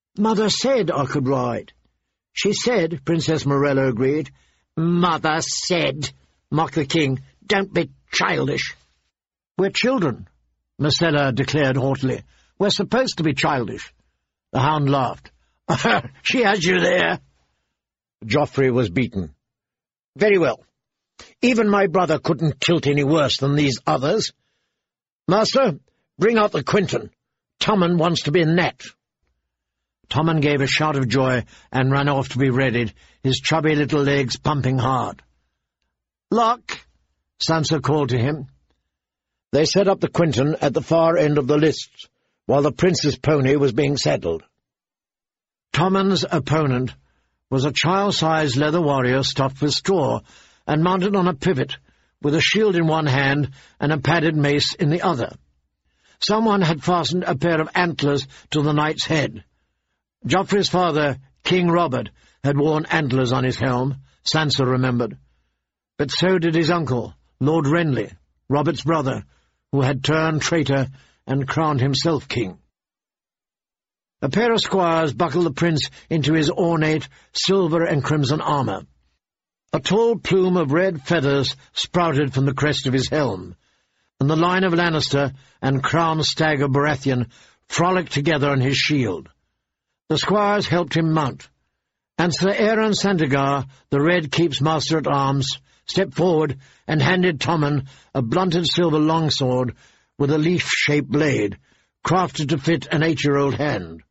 "Mother said I could ride." "She said," Princess Morella agreed. "Mother said," mocked the king. "Don't be childish." "We're children," Marcella declared haughtily. "We're supposed to be childish." The hound laughed. "She has you there." Joffrey was beaten. "Very well. Even my brother couldn't tilt any worse than these others. Master, bring out the Quinton. Tommen wants to be Nat." Tommen gave a shout of joy and ran off to be readied, his chubby little legs pumping hard. "Lock!" Sansa called to him. They set up the Quinton at the far end of the lists, while the prince's pony was being saddled. Tommen's opponent was a child-sized leather warrior stuffed with straw and mounted on a pivot, with a shield in one hand and a padded mace in the other. Someone had fastened a pair of antlers to the knight's head. Joffrey's father, King Robert, had worn antlers on his helm, Sansa remembered. But so did his uncle, Lord Renly, Robert's brother, who had turned traitor and crowned himself king. A pair of squires buckled the prince into his ornate silver and crimson armour. A tall plume of red feathers sprouted from the crest of his helm, and the line of Lannister and crowned stag of Baratheon frolicked together on his shield. The squires helped him mount, and Sir Aaron Sandegar, the Red Keep's master-at-arms, stepped forward and handed Tommen a blunted silver longsword with a leaf-shaped blade, crafted to fit an 8-year-old hand.